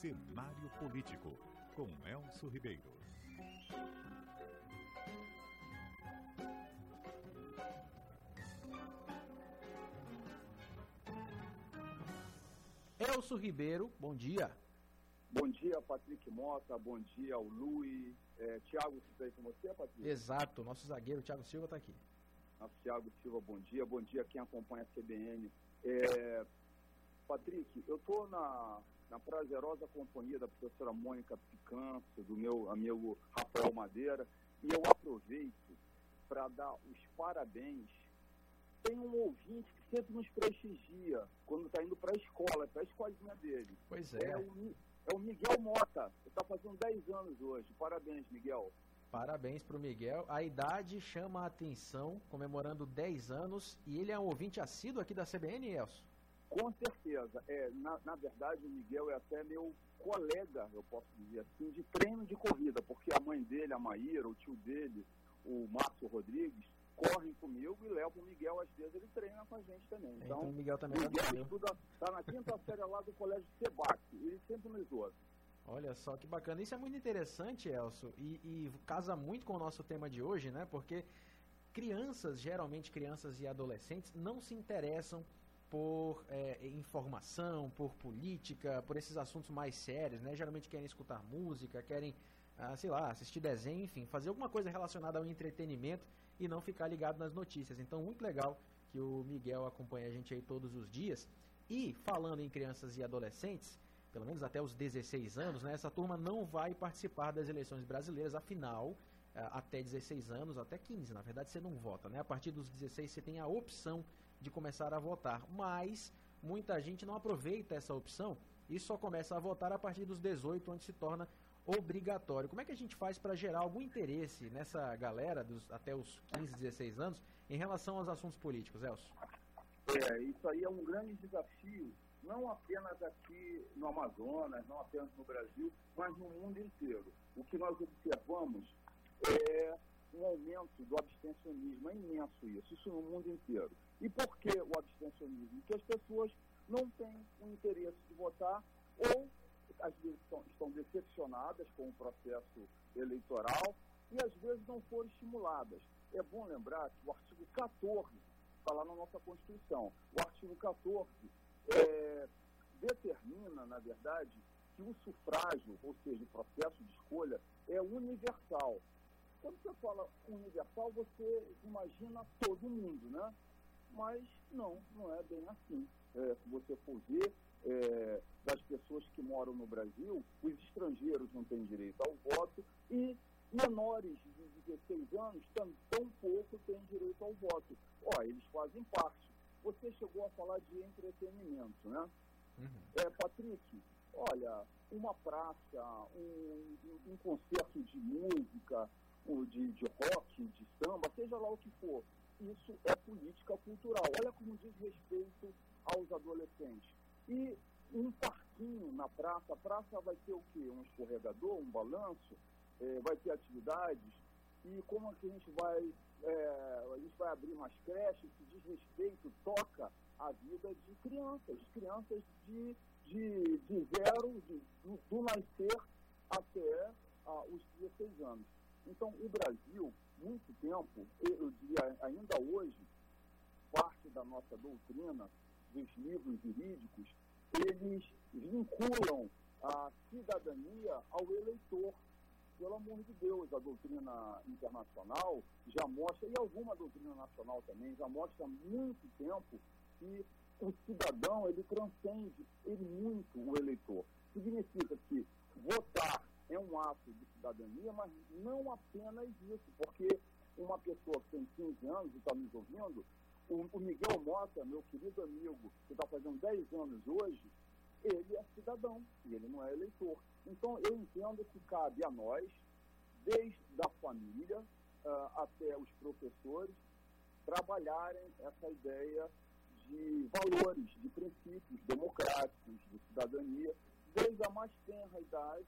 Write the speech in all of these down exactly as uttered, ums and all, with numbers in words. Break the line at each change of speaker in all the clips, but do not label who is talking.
Cenário Político, com Elcio Ribeiro.
Elcio Ribeiro, bom dia.
Bom dia, Patrick Mota, bom dia ao Luiz. É, Tiago, você está aí com você, Patrick?
Exato, nosso zagueiro Tiago Silva está aqui.
Nosso Tiago Silva, bom dia. Bom dia a quem acompanha a C B N. É, Patrick, eu estou na, na prazerosa companhia da professora Mônica Picanso, do meu amigo Rafael Madeira, e eu aproveito para dar os parabéns. Tem um ouvinte que sempre nos prestigia quando está indo para a escola, para a escolinha dele.
Pois é.
É o, é o Miguel Mota, ele está fazendo dez anos hoje. Parabéns, Miguel.
Parabéns para o Miguel. A idade chama a atenção, comemorando dez anos, e ele é um ouvinte assíduo aqui da C B N, Elcio?
Com certeza. É, na, na verdade, o Miguel é até meu colega, eu posso dizer assim, de treino de corrida, porque a mãe dele, a Maíra, o tio dele, o Márcio Rodrigues, correm comigo e levam o Miguel, às vezes ele treina com a gente também. Então,
então o Miguel também
Miguel estuda, está na quinta série lá do Colégio Sebac, ele sempre nos ouve.
Olha só que bacana, isso é muito interessante, Elcio, e, e casa muito com o nosso tema de hoje, né? Porque crianças, geralmente crianças e adolescentes, não se interessam por é, informação, por política, por esses assuntos mais sérios, né? Geralmente querem escutar música, querem, ah, sei lá, assistir desenho, enfim, fazer alguma coisa relacionada ao entretenimento e não ficar ligado nas notícias. Então, muito legal que o Miguel acompanha a gente aí todos os dias. E, falando em crianças e adolescentes, pelo menos até os dezesseis anos, né, essa turma não vai participar das eleições brasileiras, afinal, até dezesseis anos, até quinze, na verdade, você não vota, né? A partir dos dezesseis você tem a opção de começar a votar, mas muita gente não aproveita essa opção e só começa a votar a partir dos dezoito, onde se torna obrigatório. Como é que a gente faz para gerar algum interesse nessa galera dos, até os quinze, dezesseis anos em relação aos assuntos políticos, Elcio?
É, isso aí é um grande desafio, não apenas aqui no Amazonas, não apenas no Brasil, mas no mundo inteiro. O que nós observamos é um aumento do abstencionismo, é imenso isso, isso no mundo inteiro. E por que o abstencionismo? Porque as pessoas não têm o interesse de votar ou às vezes estão, estão decepcionadas com o processo eleitoral e às vezes não foram estimuladas. É bom lembrar que o artigo quatorze está lá na nossa Constituição. O artigo quatorze é, determina, na verdade, que o sufrágio, ou seja, o processo de escolha, é universal. Quando você fala universal, você imagina todo mundo, né? Mas não, não é bem assim. É, se você for ver, é, das pessoas que moram no Brasil, os estrangeiros não têm direito ao voto e menores de dezesseis anos tão, tão pouco têm direito ao voto. Ó, eles fazem parte. Você chegou a falar de entretenimento, né? Uhum. É, Patrick, olha, uma praça, um, um concerto de música, de, de rock, de samba, seja lá o que for, isso é política cultural. Olha como diz respeito aos adolescentes. E um parquinho na praça, a praça vai ter o quê? Um escorregador, um balanço, é, vai ter atividades, e como é que a gente vai, é, a gente vai abrir umas creches que diz respeito, toca a vida de crianças, crianças de, de, de zero, de, do, do nascer até ah, os dezesseis anos. Então, o Brasil, muito tempo, eu diria ainda hoje, parte da nossa doutrina, dos livros jurídicos, eles vinculam a cidadania ao eleitor. Pelo amor de Deus, a doutrina internacional já mostra, e alguma doutrina nacional também, já mostra há muito tempo que o cidadão, ele transcende ele muito o eleitor. Significa que votar é um ato de cidadania, mas não apenas isso, porque uma pessoa que tem quinze anos e está nos ouvindo, o, o Miguel Mota, meu querido amigo, que está fazendo dez anos hoje, ele é cidadão e ele não é eleitor. Então, eu entendo que cabe a nós, desde a família uh, até os professores, trabalharem essa ideia de valores, de princípios democráticos, de cidadania, desde a mais tenra idade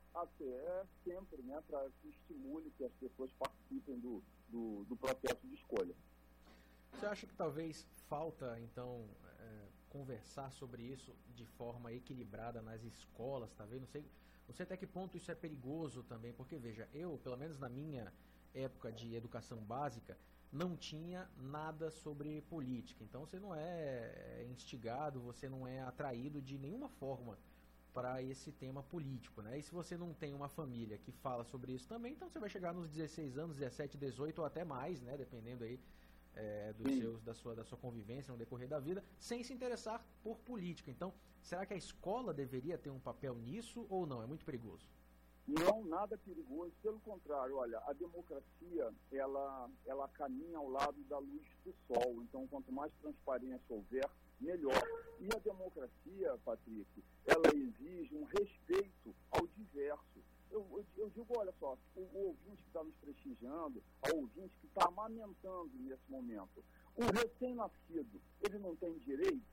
até sempre, né, para que estimule que as pessoas participem do, do, do processo de escolha.
Você acha que talvez falta, então, é, conversar sobre isso de forma equilibrada nas escolas, tá vendo? Não sei, não sei até que ponto isso é perigoso também, porque veja, eu, pelo menos na minha época de educação básica, não tinha nada sobre política. Então você não é instigado, você não é atraído de nenhuma forma para esse tema político, né? E se você não tem uma família que fala sobre isso também, então você vai chegar nos dezesseis anos, dezessete, dezoito ou até mais, né? Dependendo aí é, dos seus, da, sua, da sua convivência no decorrer da vida, sem se interessar por política. Então, será que a escola deveria ter um papel nisso ou não? É muito perigoso.
Não, nada perigoso. Pelo contrário, olha, a democracia, ela, ela caminha ao lado da luz do sol. Então, quanto mais transparência houver, melhor. E a democracia, Patrick, ela exige um respeito ao diverso. Eu, eu, eu digo, olha só, o, o ouvinte que está nos prestigiando, ao ouvinte que está amamentando nesse momento, o recém-nascido, ele não tem direitos?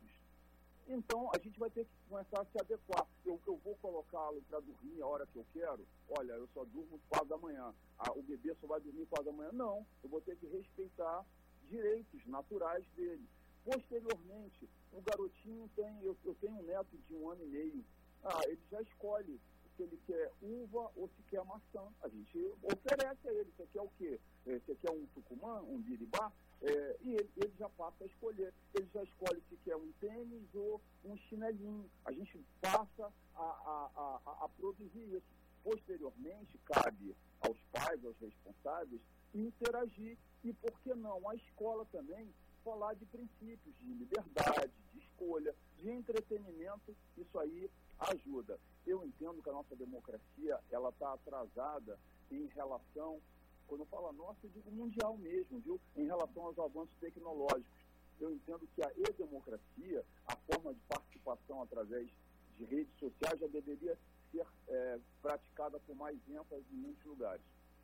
Então, a gente vai ter que começar a se adequar. Eu, eu vou colocá-lo para dormir a hora que eu quero? Olha, eu só durmo quatro da manhã. Ah, o bebê só vai dormir quatro da manhã? Não, eu vou ter que respeitar direitos naturais dele. Posteriormente, o garotinho tem, eu, eu tenho um neto de um ano e meio, ah, ele já escolhe se ele quer uva ou se quer maçã. A gente oferece a ele, você quer o quê? Você quer um tucumã, um biribá? É, e ele, ele já passa a escolher. Ele já escolhe se quer um tênis ou um chinelinho. A gente passa a, a, a, a produzir isso. Posteriormente, cabe aos pais, aos responsáveis, interagir. E, por que não, a escola também falar de princípios, de liberdade, de escolha, de entretenimento. Isso aí ajuda. Eu entendo que a nossa democracia ela está atrasada em relação, quando eu falo nossa, eu digo mundial mesmo, viu? Em relação aos avanços tecnológicos. Eu entendo que a e-democracia, a forma de participação através de redes sociais, já deveria ser é, praticada com mais ênfase em muitos lugares.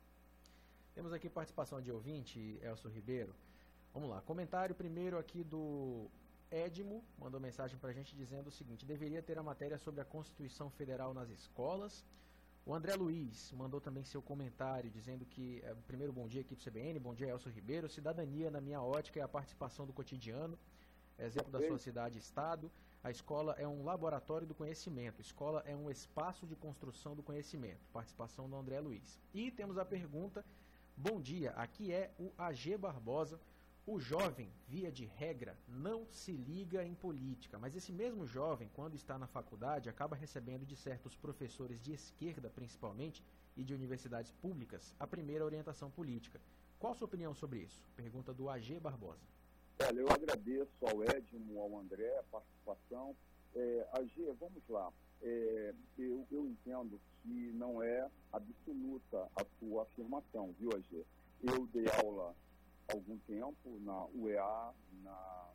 Temos aqui participação de ouvinte, Elcio Ribeiro. Vamos lá, comentário primeiro aqui do Edmo, mandou mensagem para a gente dizendo o seguinte: deveria ter a matéria sobre a Constituição Federal nas escolas. O André Luiz mandou também seu comentário dizendo que, é, primeiro, bom dia aqui para o C B N, bom dia Elcio Ribeiro. Cidadania, na minha ótica, é a participação do cotidiano, exemplo da sua cidade e estado. A escola é um laboratório do conhecimento, escola é um espaço de construção do conhecimento. Participação do André Luiz. E temos a pergunta: bom dia, aqui é o A G Barbosa. O jovem, via de regra, não se liga em política, mas esse mesmo jovem, quando está na faculdade, acaba recebendo de certos professores de esquerda, principalmente, e de universidades públicas, a primeira orientação política. Qual a sua opinião sobre isso? Pergunta do A G Barbosa.
Olha, eu agradeço ao Edmo, ao André, a participação. É, A G, vamos lá. É, eu, eu entendo que não é absoluta a sua afirmação, viu, A G? Eu dei aula há algum tempo na U E A, na,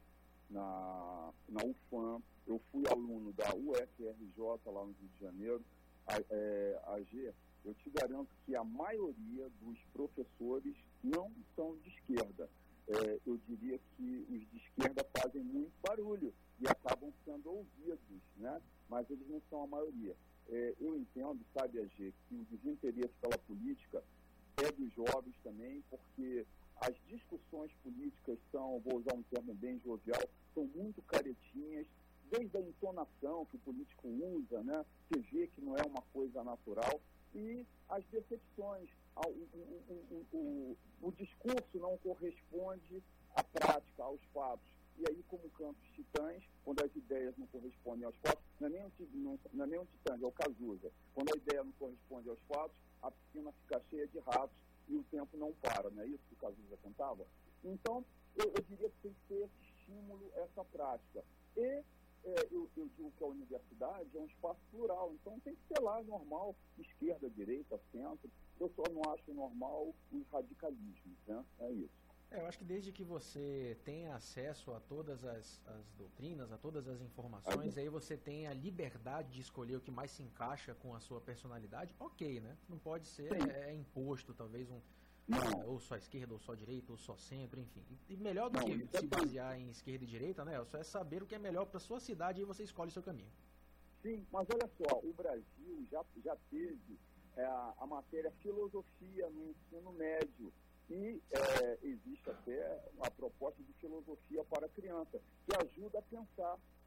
na, na U F A M, eu fui aluno da U F R J lá no Rio de Janeiro. A, é, A G, eu te garanto que a maioria dos professores não são de esquerda. É, eu diria que os de esquerda fazem muito barulho e acabam sendo ouvidos, né? Mas eles não são a maioria. É, eu entendo, sabe, A G, que o desinteresse pela política é dos jovens também, porque as discussões políticas são, vou usar um termo bem jovial, são muito caretinhas, desde a entonação que o político usa, né? Você vê que não é uma coisa natural, e as decepções. O, o, o, o, o discurso não corresponde à prática, aos fatos. E aí, como cantos titãs, quando as ideias não correspondem aos fatos, não é nem um, não, não é nem um titã, é o Cazuza. Quando a ideia não corresponde aos fatos, a piscina fica cheia de ratos e o tempo não para, não é isso que o Cazuza cantava? Então, eu, eu diria que tem que ter esse estímulo, essa prática. E é, eu, eu digo que a universidade é um espaço plural, então tem que ser lá normal, esquerda, direita, centro. Eu só não acho normal os radicalismos, né? É isso.
É, eu acho que desde que você tenha acesso a todas as, as doutrinas, a todas as informações, aí você tem a liberdade de escolher o que mais se encaixa com a sua personalidade, ok, né? Não pode ser é, é imposto, talvez, um é, ou só esquerda, ou só direita, ou só centro, enfim. E melhor do não, que se basear em esquerda e direita, né? Só é saber o que é melhor para a sua cidade e você escolhe o seu caminho.
Sim, mas olha só, o Brasil já, já teve é, a, a matéria filosofia no ensino médio. E é, existe até a proposta de filosofia para a criança, que ajuda a pensar.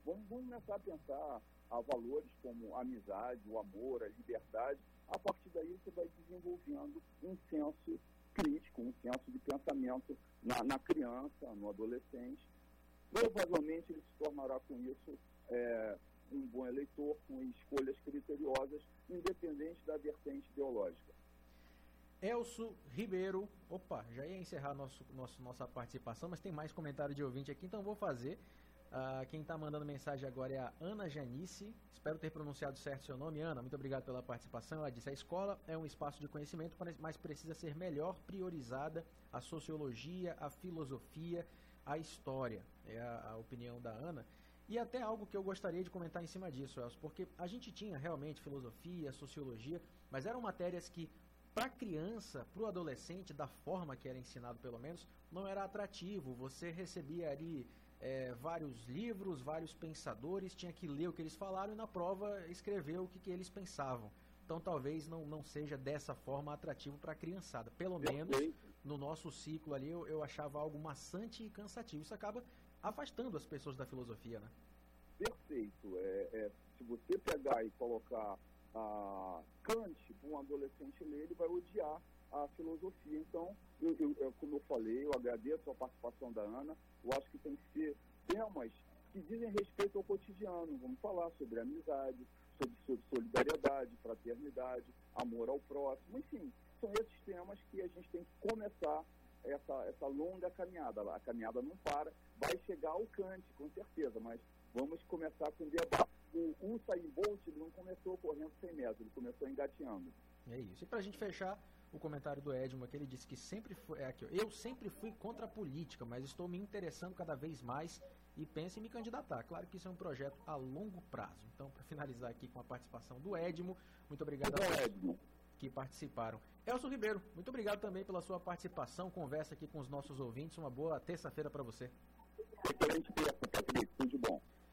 Vamos, vamos começar a pensar a valores como a amizade, o amor, a liberdade. A partir daí você vai desenvolvendo um senso crítico, um senso de pensamento na, na criança, no adolescente. Provavelmente ele se tornará com isso é, um bom eleitor, com escolhas criteriosas, independente da vertente ideológica.
Elcio Ribeiro, opa, já ia encerrar nosso, nosso, nossa participação, mas tem mais comentário de ouvinte aqui, então vou fazer. Uh, quem está mandando mensagem agora é a Ana Janice, espero ter pronunciado certo seu nome. Ana, muito obrigado pela participação. Ela disse: a escola é um espaço de conhecimento, mas precisa ser melhor priorizada a sociologia, a filosofia, a história. É a, a opinião da Ana. E até algo que eu gostaria de comentar em cima disso, Elcio, porque a gente tinha realmente filosofia, sociologia, mas eram matérias que, para a criança, para o adolescente, da forma que era ensinado pelo menos, não era atrativo. Você recebia ali é, vários livros, vários pensadores, tinha que ler o que eles falaram e na prova escrever o que, que eles pensavam. Então talvez não, não seja dessa forma atrativo para a criançada. Pelo menos no nosso ciclo ali eu, eu achava algo maçante e cansativo. Isso acaba afastando as pessoas da filosofia, né?
Perfeito. É, é, se você pegar e colocar a Kant para um adolescente ler, ele vai odiar a filosofia. Então, eu, eu, como eu falei, eu agradeço a participação da Ana. Eu acho que tem que ser temas que dizem respeito ao cotidiano. Vamos falar sobre amizade, sobre, sobre solidariedade, fraternidade, amor ao próximo. Enfim, são esses temas que a gente tem que começar essa, essa longa caminhada. A caminhada não para, vai chegar ao Kant, com certeza, mas vamos começar com o debate. O Usain Bolt não começou correndo cem metros, ele começou engateando.
É isso. E pra gente fechar, o comentário do Edmo aqui, ele disse que sempre foi, é aqui, eu sempre fui contra a política, mas estou me interessando cada vez mais e penso em me candidatar. Claro que isso é um projeto a longo prazo. Então, para finalizar aqui com a participação do Edmo, muito obrigado a todos que participaram. Elcio Ribeiro, muito obrigado também pela sua participação, conversa aqui com os nossos ouvintes. Uma boa terça-feira para você.
Excelente terça, Patrick. Tudo de bom.